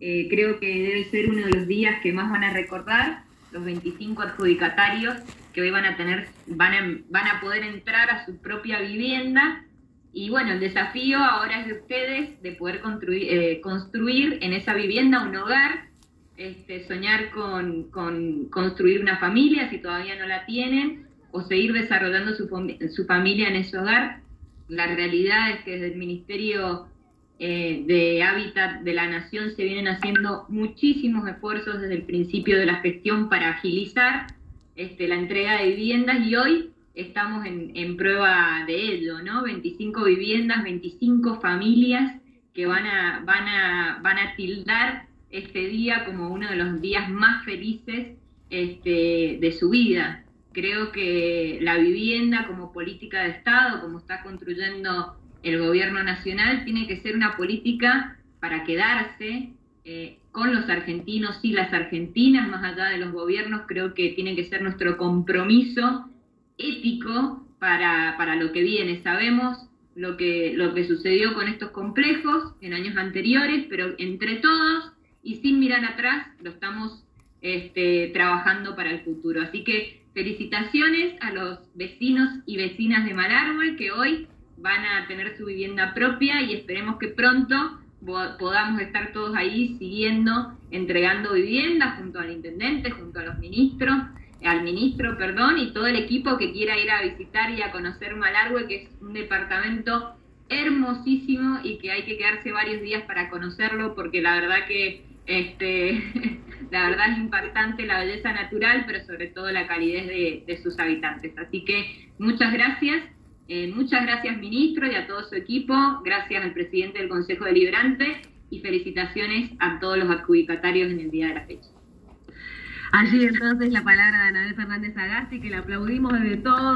Creo que debe ser uno de los días que más van a recordar los 25 adjudicatarios que hoy van a poder entrar a su propia vivienda. Y bueno, el desafío ahora es de ustedes de poder construir en esa vivienda un hogar, soñar con construir una familia si todavía no la tienen, o seguir desarrollando su familia en ese hogar. La realidad es que desde el Ministerio de Hábitat de la Nación se vienen haciendo muchísimos esfuerzos desde el principio de la gestión para agilizar la entrega de viviendas, y hoy estamos en prueba de ello, ¿no? 25 viviendas, 25 familias que van a tildar este día como uno de los días más felices de su vida. Creo que la vivienda como política de Estado, como está construyendo el gobierno nacional, tiene que ser una política para quedarse con los argentinos y las argentinas, más allá de los gobiernos. Creo que tiene que ser nuestro compromiso ético para lo que viene. Sabemos lo que sucedió con estos complejos en años anteriores, pero entre todos y sin mirar atrás lo estamos trabajando para el futuro. Así que felicitaciones a los vecinos y vecinas de Malargüe, que hoy van a tener su vivienda propia, y esperemos que pronto podamos estar todos ahí siguiendo, entregando viviendas junto al intendente, junto a los ministros, y todo el equipo que quiera ir a visitar y a conocer Malargüe, que es un departamento hermosísimo y que hay que quedarse varios días para conocerlo, porque la verdad que la verdad es impactante la belleza natural, pero sobre todo la calidez de sus habitantes. Así que muchas gracias ministro y a todo su equipo, gracias al presidente del Consejo Deliberante, y felicitaciones a todos los adjudicatarios en el día de la fecha. Allí entonces la palabra de Anabel Fernández Sagasti, que le aplaudimos desde todo.